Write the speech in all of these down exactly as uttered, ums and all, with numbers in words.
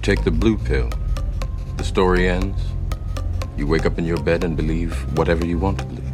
take the blue pill. The story ends. You wake up in your bed and believe whatever you want to believe.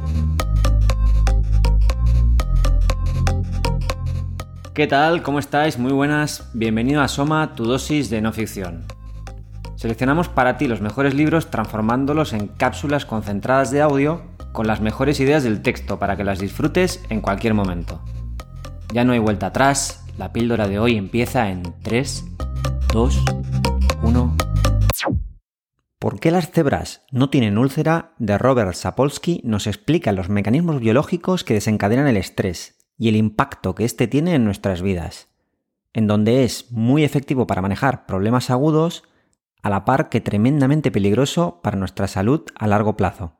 ¿Qué tal? ¿Cómo estáis? Muy buenas. Bienvenido a Soma, tu dosis de no ficción. Seleccionamos para ti los mejores libros transformándolos en cápsulas concentradas de audio con las mejores ideas del texto para que las disfrutes en cualquier momento. Ya no hay vuelta atrás, la píldora de hoy empieza en tres, dos, uno... ¿Por qué las cebras no tienen úlcera? De Robert Sapolsky nos explica los mecanismos biológicos que desencadenan el estrés y el impacto que éste tiene en nuestras vidas, en donde es muy efectivo para manejar problemas agudos, a la par que tremendamente peligroso para nuestra salud a largo plazo.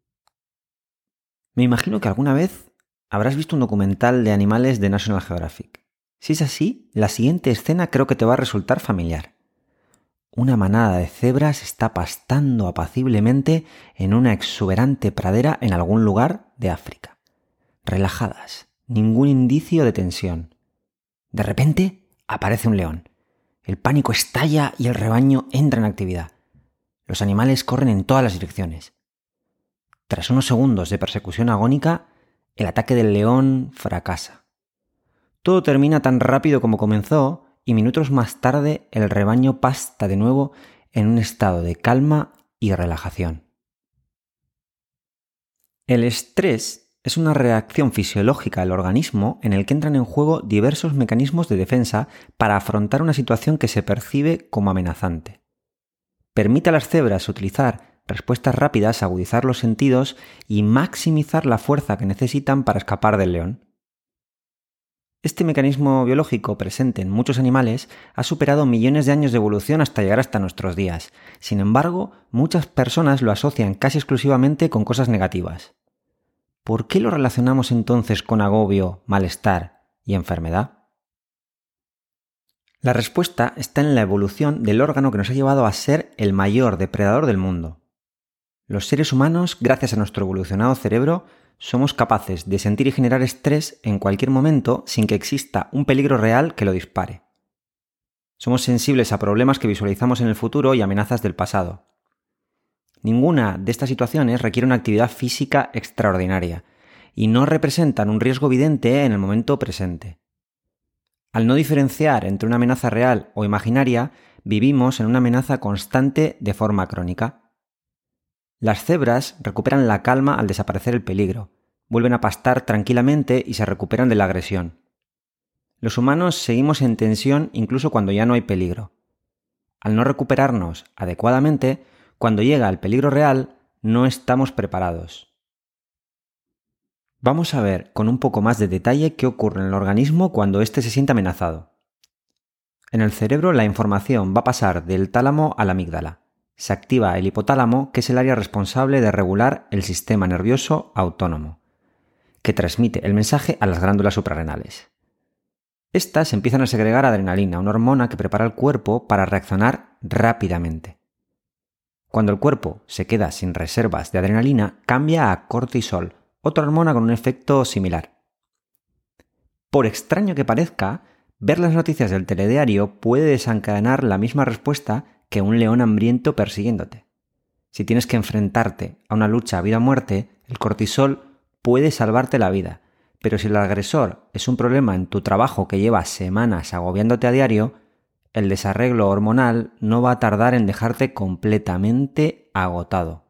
Me imagino que alguna vez habrás visto un documental de animales de National Geographic. Si es así, la siguiente escena creo que te va a resultar familiar. Una manada de cebras está pastando apaciblemente en una exuberante pradera en algún lugar de África. Relajadas, ningún indicio de tensión. De repente aparece un león. El pánico estalla y el rebaño entra en actividad. Los animales corren en todas las direcciones. Tras unos segundos de persecución agónica, el ataque del león fracasa. Todo termina tan rápido como comenzó y minutos más tarde el rebaño pasta de nuevo en un estado de calma y relajación. El estrés es una reacción fisiológica del organismo en el que entran en juego diversos mecanismos de defensa para afrontar una situación que se percibe como amenazante. Permite a las cebras utilizar respuestas rápidas, agudizar los sentidos y maximizar la fuerza que necesitan para escapar del león. Este mecanismo biológico presente en muchos animales ha superado millones de años de evolución hasta llegar hasta nuestros días. Sin embargo, muchas personas lo asocian casi exclusivamente con cosas negativas. ¿Por qué lo relacionamos entonces con agobio, malestar y enfermedad? La respuesta está en la evolución del órgano que nos ha llevado a ser el mayor depredador del mundo. Los seres humanos, gracias a nuestro evolucionado cerebro, somos capaces de sentir y generar estrés en cualquier momento sin que exista un peligro real que lo dispare. Somos sensibles a problemas que visualizamos en el futuro y amenazas del pasado. Ninguna de estas situaciones requiere una actividad física extraordinaria y no representan un riesgo evidente en el momento presente. Al no diferenciar entre una amenaza real o imaginaria, vivimos en una amenaza constante de forma crónica. Las cebras recuperan la calma al desaparecer el peligro, vuelven a pastar tranquilamente y se recuperan de la agresión. Los humanos seguimos en tensión incluso cuando ya no hay peligro. Al no recuperarnos adecuadamente, cuando llega el peligro real, no estamos preparados. Vamos a ver con un poco más de detalle qué ocurre en el organismo cuando éste se siente amenazado. En el cerebro la información va a pasar del tálamo a la amígdala. Se activa el hipotálamo, que es el área responsable de regular el sistema nervioso autónomo, que transmite el mensaje a las glándulas suprarrenales. Estas empiezan a segregar adrenalina, una hormona que prepara el cuerpo para reaccionar rápidamente. Cuando el cuerpo se queda sin reservas de adrenalina, cambia a cortisol, otra hormona con un efecto similar. Por extraño que parezca, ver las noticias del telediario puede desencadenar la misma respuesta que un león hambriento persiguiéndote. Si tienes que enfrentarte a una lucha a vida o muerte, el cortisol puede salvarte la vida, pero si el agresor es un problema en tu trabajo que lleva semanas agobiándote a diario, el desarreglo hormonal no va a tardar en dejarte completamente agotado.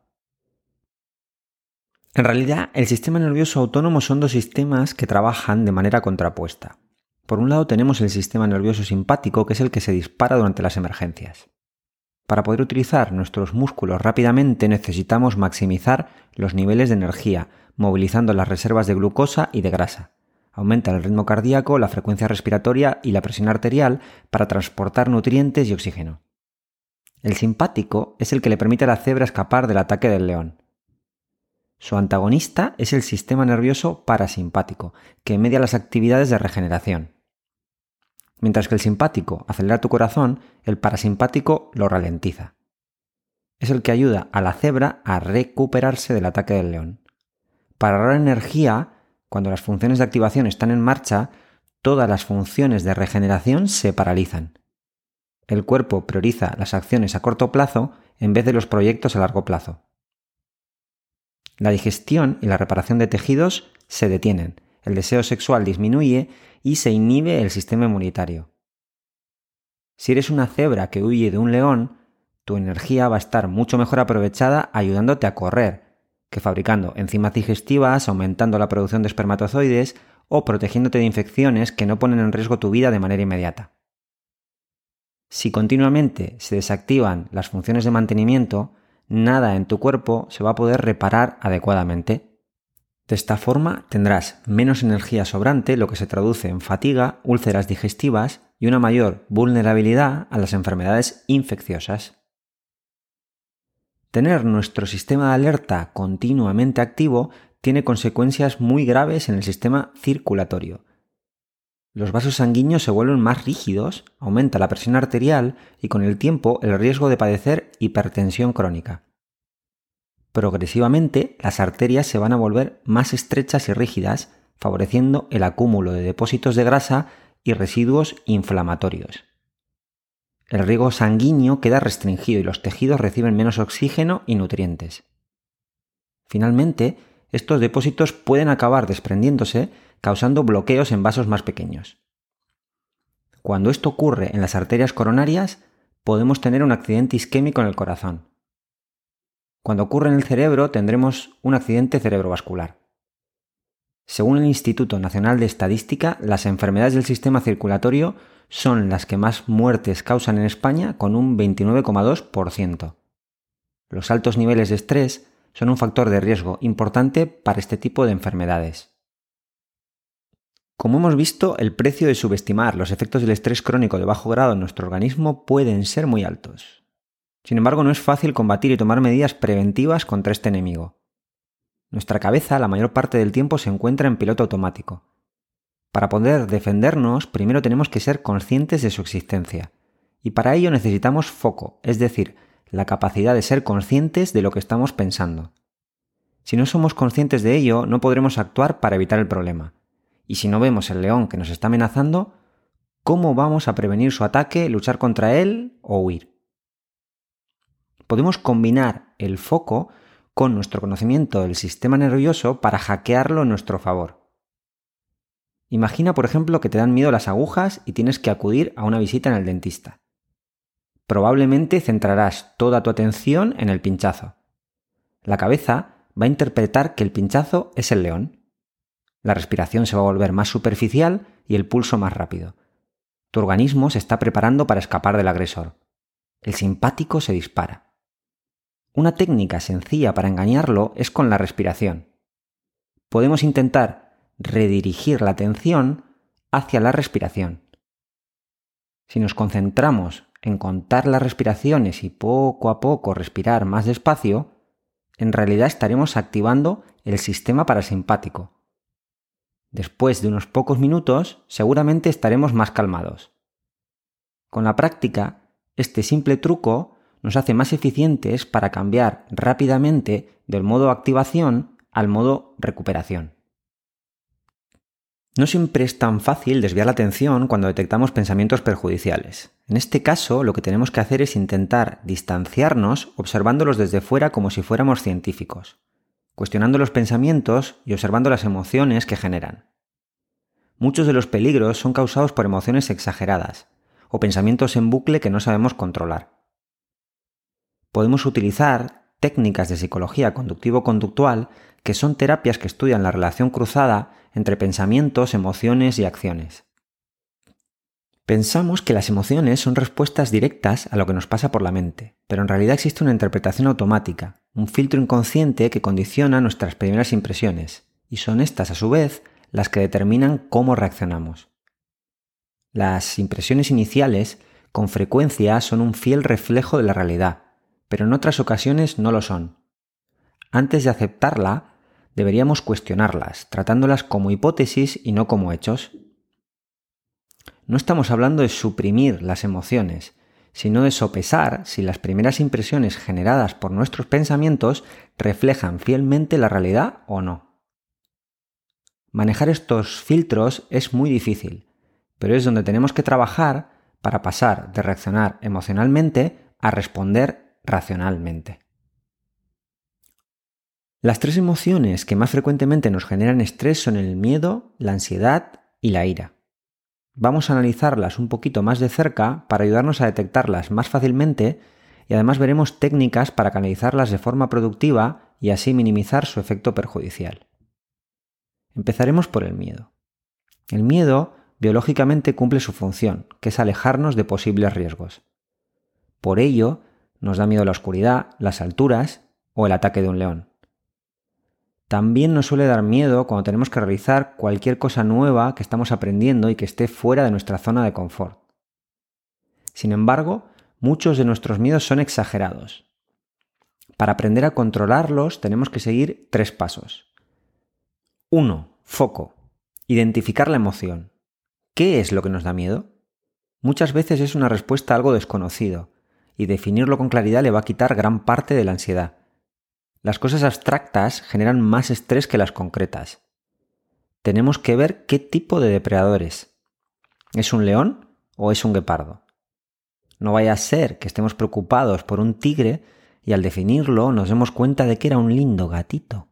En realidad, el sistema nervioso autónomo son dos sistemas que trabajan de manera contrapuesta. Por un lado tenemos el sistema nervioso simpático, que es el que se dispara durante las emergencias. Para poder utilizar nuestros músculos rápidamente necesitamos maximizar los niveles de energía, movilizando las reservas de glucosa y de grasa. Aumenta el ritmo cardíaco, la frecuencia respiratoria y la presión arterial para transportar nutrientes y oxígeno. El simpático es el que le permite a la cebra escapar del ataque del león. Su antagonista es el sistema nervioso parasimpático, que media las actividades de regeneración. Mientras que el simpático acelera tu corazón, el parasimpático lo ralentiza. Es el que ayuda a la cebra a recuperarse del ataque del león. Para ahorrar energía, cuando las funciones de activación están en marcha, todas las funciones de regeneración se paralizan. el cuerpo prioriza las acciones a corto plazo en vez de los proyectos a largo plazo. La digestión y la reparación de tejidos se detienen, el deseo sexual disminuye y se inhibe el sistema inmunitario. Si eres una cebra que huye de un león, tu energía va a estar mucho mejor aprovechada ayudándote a correr que fabricando enzimas digestivas, aumentando la producción de espermatozoides o protegiéndote de infecciones que no ponen en riesgo tu vida de manera inmediata. Si continuamente se desactivan las funciones de mantenimiento, nada en tu cuerpo se va a poder reparar adecuadamente. De esta forma tendrás menos energía sobrante, lo que se traduce en fatiga, úlceras digestivas y una mayor vulnerabilidad a las enfermedades infecciosas. Tener nuestro sistema de alerta continuamente activo tiene consecuencias muy graves en el sistema circulatorio. Los vasos sanguíneos se vuelven más rígidos, aumenta la presión arterial y con el tiempo el riesgo de padecer hipertensión crónica. Progresivamente, las arterias se van a volver más estrechas y rígidas, favoreciendo el acúmulo de depósitos de grasa y residuos inflamatorios. El riego sanguíneo queda restringido y los tejidos reciben menos oxígeno y nutrientes. Finalmente, estos depósitos pueden acabar desprendiéndose, causando bloqueos en vasos más pequeños. Cuando esto ocurre en las arterias coronarias, podemos tener un accidente isquémico en el corazón. Cuando ocurre en el cerebro, tendremos un accidente cerebrovascular. Según el Instituto Nacional de Estadística, las enfermedades del sistema circulatorio son las que más muertes causan en España, con un veintinueve coma dos por ciento. Los altos niveles de estrés son un factor de riesgo importante para este tipo de enfermedades. Como hemos visto, el precio de subestimar los efectos del estrés crónico de bajo grado en nuestro organismo pueden ser muy altos. Sin embargo, no es fácil combatir y tomar medidas preventivas contra este enemigo. Nuestra cabeza la mayor parte del tiempo se encuentra en piloto automático. Para poder defendernos, primero tenemos que ser conscientes de su existencia. Y para ello necesitamos foco, es decir, la capacidad de ser conscientes de lo que estamos pensando. Si no somos conscientes de ello, no podremos actuar para evitar el problema. Y si no vemos el león que nos está amenazando, ¿cómo vamos a prevenir su ataque, luchar contra él o huir? Podemos combinar el foco con nuestro conocimiento del sistema nervioso para hackearlo en nuestro favor. Imagina, por ejemplo, que te dan miedo las agujas y tienes que acudir a una visita en el dentista. Probablemente centrarás toda tu atención en el pinchazo. La cabeza va a interpretar que el pinchazo es el león. La respiración se va a volver más superficial y el pulso más rápido. Tu organismo se está preparando para escapar del agresor. El simpático se dispara. Una técnica sencilla para engañarlo es con la respiración. Podemos intentar redirigir la atención hacia la respiración. Si nos concentramos en contar las respiraciones y poco a poco respirar más despacio, en realidad estaremos activando el sistema parasimpático. Después de unos pocos minutos, seguramente estaremos más calmados. Con la práctica, este simple truco nos hace más eficientes para cambiar rápidamente del modo activación al modo recuperación. No siempre es tan fácil desviar la atención cuando detectamos pensamientos perjudiciales. En este caso, lo que tenemos que hacer es intentar distanciarnos observándolos desde fuera como si fuéramos científicos, cuestionando los pensamientos y observando las emociones que generan. Muchos de los peligros son causados por emociones exageradas o pensamientos en bucle que no sabemos controlar. Podemos utilizar técnicas de psicología conductivo-conductual que son terapias que estudian la relación cruzada entre pensamientos, emociones y acciones. Pensamos que las emociones son respuestas directas a lo que nos pasa por la mente, pero en realidad existe una interpretación automática, un filtro inconsciente que condiciona nuestras primeras impresiones, y son estas, a su vez, las que determinan cómo reaccionamos. Las impresiones iniciales, con frecuencia, son un fiel reflejo de la realidad, pero en otras ocasiones no lo son. Antes de aceptarla, deberíamos cuestionarlas, tratándolas como hipótesis y no como hechos. No estamos hablando de suprimir las emociones, sino de sopesar si las primeras impresiones generadas por nuestros pensamientos reflejan fielmente la realidad o no. Manejar estos filtros es muy difícil, pero es donde tenemos que trabajar para pasar de reaccionar emocionalmente a responder racionalmente. Las tres emociones que más frecuentemente nos generan estrés son el miedo, la ansiedad y la ira. Vamos a analizarlas un poquito más de cerca para ayudarnos a detectarlas más fácilmente y además veremos técnicas para canalizarlas de forma productiva y así minimizar su efecto perjudicial. Empezaremos por el miedo. El miedo biológicamente cumple su función, que es alejarnos de posibles riesgos. Por ello, nos da miedo la oscuridad, las alturas o el ataque de un león. También nos suele dar miedo cuando tenemos que realizar cualquier cosa nueva que estamos aprendiendo y que esté fuera de nuestra zona de confort. Sin embargo, muchos de nuestros miedos son exagerados. Para aprender a controlarlos tenemos que seguir tres pasos. uno. Foco. Identificar la emoción. ¿Qué es lo que nos da miedo? Muchas veces es una respuesta a algo desconocido, y definirlo con claridad le va a quitar gran parte de la ansiedad. Las cosas abstractas generan más estrés que las concretas. Tenemos que ver qué tipo de depredador es. ¿Es un león o es un guepardo? No vaya a ser que estemos preocupados por un tigre y al definirlo nos demos cuenta de que era un lindo gatito.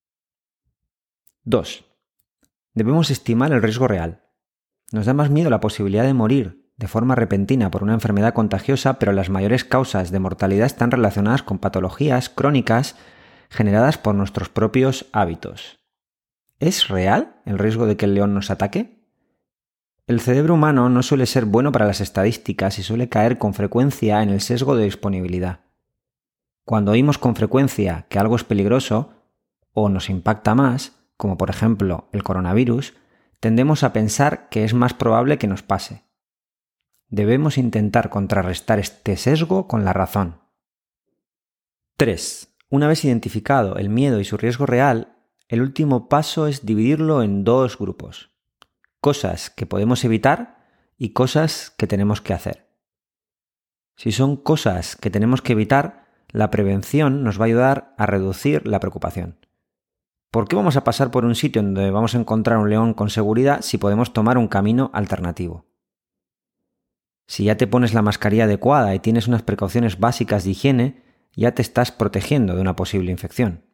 dos. Debemos estimar el riesgo real. Nos da más miedo la posibilidad de morir de forma repentina por una enfermedad contagiosa, pero las mayores causas de mortalidad están relacionadas con patologías crónicas generadas por nuestros propios hábitos. ¿Es real el riesgo de que el león nos ataque? El cerebro humano no suele ser bueno para las estadísticas y suele caer con frecuencia en el sesgo de disponibilidad. Cuando oímos con frecuencia que algo es peligroso o nos impacta más, como por ejemplo el coronavirus, tendemos a pensar que es más probable que nos pase. Debemos intentar contrarrestar este sesgo con la razón. tres. Una vez identificado el miedo y su riesgo real, el último paso es dividirlo en dos grupos. Cosas que podemos evitar y cosas que tenemos que hacer. Si son cosas que tenemos que evitar, la prevención nos va a ayudar a reducir la preocupación. ¿Por qué vamos a pasar por un sitio donde vamos a encontrar un león con seguridad si podemos tomar un camino alternativo? Si ya te pones la mascarilla adecuada y tienes unas precauciones básicas de higiene, ya te estás protegiendo de una posible infección.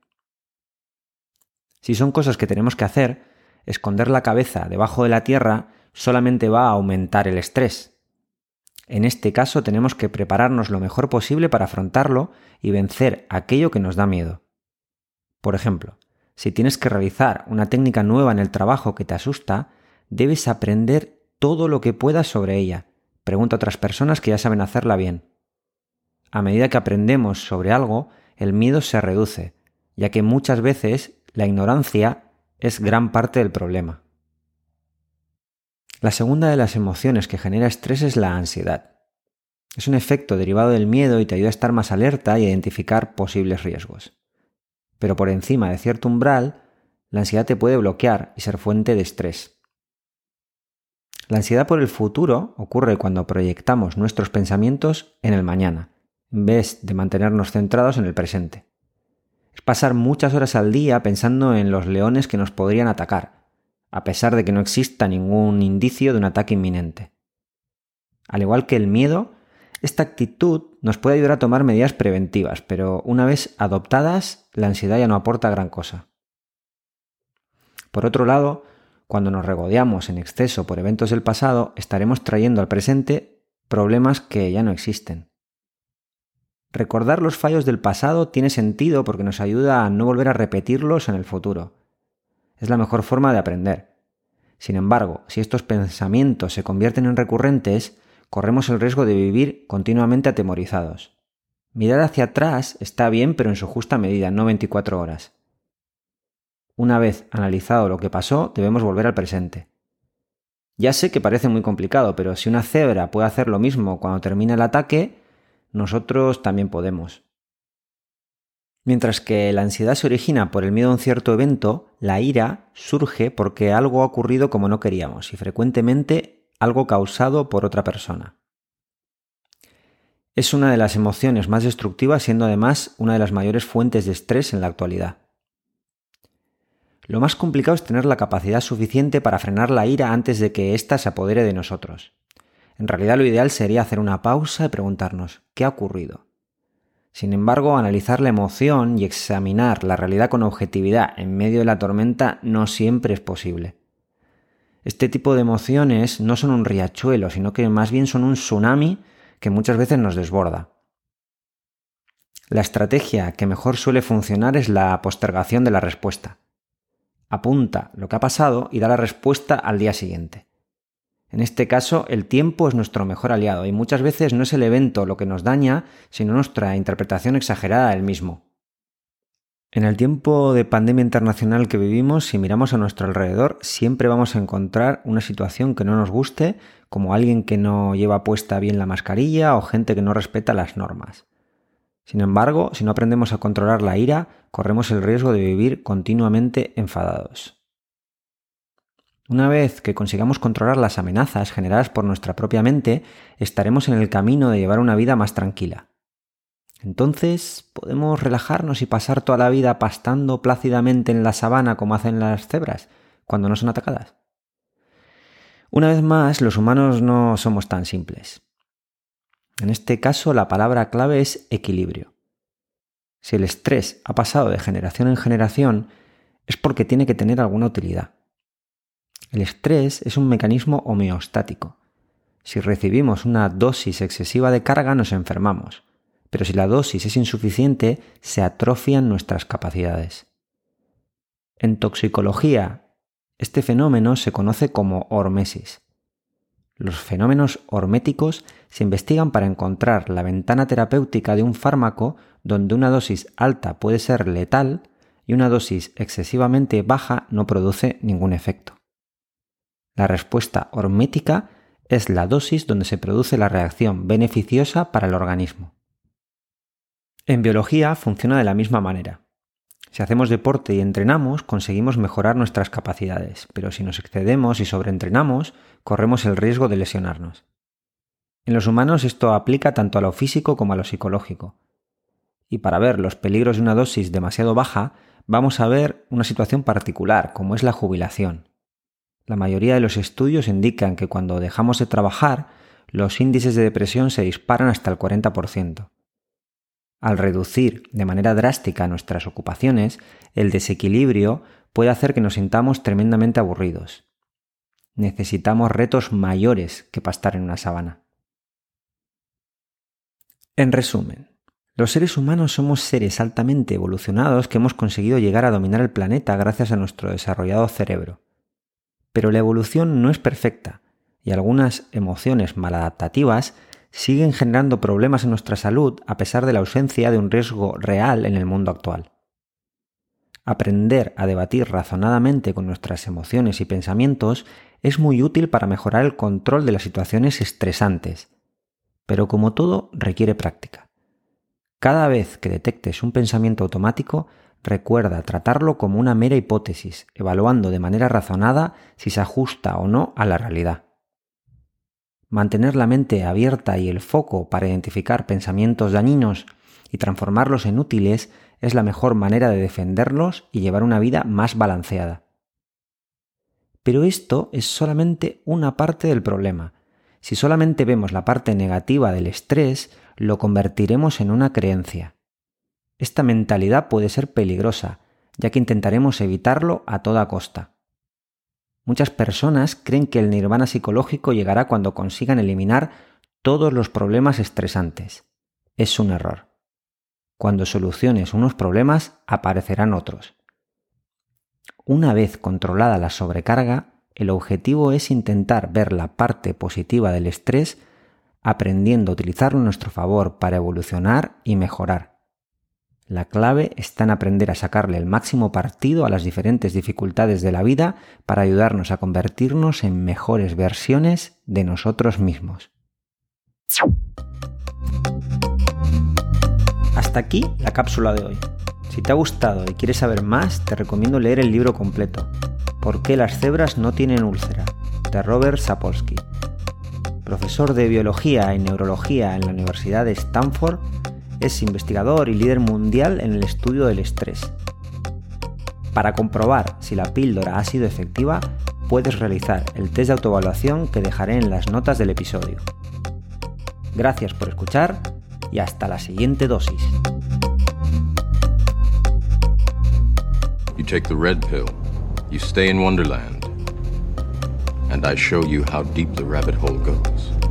Si son cosas que tenemos que hacer, esconder la cabeza debajo de la tierra solamente va a aumentar el estrés. En este caso tenemos que prepararnos lo mejor posible para afrontarlo y vencer aquello que nos da miedo. Por ejemplo, si tienes que realizar una técnica nueva en el trabajo que te asusta, debes aprender todo lo que puedas sobre ella. Pregunta a otras personas que ya saben hacerla bien. A medida que aprendemos sobre algo, el miedo se reduce, ya que muchas veces la ignorancia es gran parte del problema. La segunda de las emociones que genera estrés es la ansiedad. Es un efecto derivado del miedo y te ayuda a estar más alerta y a identificar posibles riesgos. Pero por encima de cierto umbral, la ansiedad te puede bloquear y ser fuente de estrés. La ansiedad por el futuro ocurre cuando proyectamos nuestros pensamientos en el mañana, en vez de mantenernos centrados en el presente. Es pasar muchas horas al día pensando en los leones que nos podrían atacar, a pesar de que no exista ningún indicio de un ataque inminente. Al igual que el miedo, esta actitud nos puede ayudar a tomar medidas preventivas, pero una vez adoptadas, la ansiedad ya no aporta gran cosa. Por otro lado, cuando nos regodeamos en exceso por eventos del pasado, estaremos trayendo al presente problemas que ya no existen. Recordar los fallos del pasado tiene sentido porque nos ayuda a no volver a repetirlos en el futuro. Es la mejor forma de aprender. Sin embargo, si estos pensamientos se convierten en recurrentes, corremos el riesgo de vivir continuamente atemorizados. Mirar hacia atrás está bien, pero en su justa medida, no veinticuatro horas. Una vez analizado lo que pasó, debemos volver al presente. Ya sé que parece muy complicado, pero si una cebra puede hacer lo mismo cuando termina el ataque, nosotros también podemos. Mientras que la ansiedad se origina por el miedo a un cierto evento, la ira surge porque algo ha ocurrido como no queríamos y frecuentemente algo causado por otra persona. Es una de las emociones más destructivas, siendo además una de las mayores fuentes de estrés en la actualidad. Lo más complicado es tener la capacidad suficiente para frenar la ira antes de que ésta se apodere de nosotros. En realidad lo ideal sería hacer una pausa y preguntarnos ¿qué ha ocurrido? Sin embargo, analizar la emoción y examinar la realidad con objetividad en medio de la tormenta no siempre es posible. Este tipo de emociones no son un riachuelo, sino que más bien son un tsunami que muchas veces nos desborda. La estrategia que mejor suele funcionar es la postergación de la respuesta. Apunta lo que ha pasado y da la respuesta al día siguiente. En este caso, el tiempo es nuestro mejor aliado y muchas veces no es el evento lo que nos daña, sino nuestra interpretación exagerada del mismo. En el tiempo de pandemia internacional que vivimos, si miramos a nuestro alrededor, siempre vamos a encontrar una situación que no nos guste, como alguien que no lleva puesta bien la mascarilla o gente que no respeta las normas. Sin embargo, si no aprendemos a controlar la ira, corremos el riesgo de vivir continuamente enfadados. Una vez que consigamos controlar las amenazas generadas por nuestra propia mente, estaremos en el camino de llevar una vida más tranquila. Entonces, ¿podemos relajarnos y pasar toda la vida pastando plácidamente en la sabana como hacen las cebras cuando no son atacadas? Una vez más, los humanos no somos tan simples. En este caso, la palabra clave es equilibrio. Si el estrés ha pasado de generación en generación, es porque tiene que tener alguna utilidad. El estrés es un mecanismo homeostático. Si recibimos una dosis excesiva de carga, nos enfermamos. Pero si la dosis es insuficiente, se atrofian nuestras capacidades. En toxicología, este fenómeno se conoce como hormesis. Los fenómenos horméticos se investigan para encontrar la ventana terapéutica de un fármaco donde una dosis alta puede ser letal y una dosis excesivamente baja no produce ningún efecto. La respuesta hormética es la dosis donde se produce la reacción beneficiosa para el organismo. En biología funciona de la misma manera. Si hacemos deporte y entrenamos, conseguimos mejorar nuestras capacidades, pero si nos excedemos y sobreentrenamos, corremos el riesgo de lesionarnos. En los humanos esto aplica tanto a lo físico como a lo psicológico. Y para ver los peligros de una dosis demasiado baja, vamos a ver una situación particular, como es la jubilación. La mayoría de los estudios indican que cuando dejamos de trabajar, los índices de depresión se disparan hasta el cuarenta por ciento. Al reducir de manera drástica nuestras ocupaciones, el desequilibrio puede hacer que nos sintamos tremendamente aburridos. Necesitamos retos mayores que pastar en una sabana. En resumen, los seres humanos somos seres altamente evolucionados que hemos conseguido llegar a dominar el planeta gracias a nuestro desarrollado cerebro. Pero la evolución no es perfecta y algunas emociones maladaptativas siguen generando problemas en nuestra salud a pesar de la ausencia de un riesgo real en el mundo actual. Aprender a debatir razonadamente con nuestras emociones y pensamientos es muy útil para mejorar el control de las situaciones estresantes, pero como todo requiere práctica. Cada vez que detectes un pensamiento automático, recuerda tratarlo como una mera hipótesis, evaluando de manera razonada si se ajusta o no a la realidad. Mantener la mente abierta y el foco para identificar pensamientos dañinos y transformarlos en útiles es la mejor manera de defenderlos y llevar una vida más balanceada. Pero esto es solamente una parte del problema. Si solamente vemos la parte negativa del estrés, lo convertiremos en una creencia. Esta mentalidad puede ser peligrosa, ya que intentaremos evitarlo a toda costa. Muchas personas creen que el nirvana psicológico llegará cuando consigan eliminar todos los problemas estresantes. Es un error. Cuando soluciones unos problemas, aparecerán otros. Una vez controlada la sobrecarga, el objetivo es intentar ver la parte positiva del estrés, aprendiendo a utilizarlo a nuestro favor para evolucionar y mejorar. La clave está en aprender a sacarle el máximo partido a las diferentes dificultades de la vida para ayudarnos a convertirnos en mejores versiones de nosotros mismos. Hasta aquí la cápsula de hoy. Si te ha gustado y quieres saber más, te recomiendo leer el libro completo, ¿Por qué las cebras no tienen úlcera?, de Robert Sapolsky. Profesor de Biología y Neurología en la Universidad de Stanford, es investigador y líder mundial en el estudio del estrés. Para comprobar si la píldora ha sido efectiva, puedes realizar el test de autoevaluación que dejaré en las notas del episodio. Gracias por escuchar y hasta la siguiente dosis. You take the red pill, you stay in Wonderland, and I show you how deep the rabbit hole goes.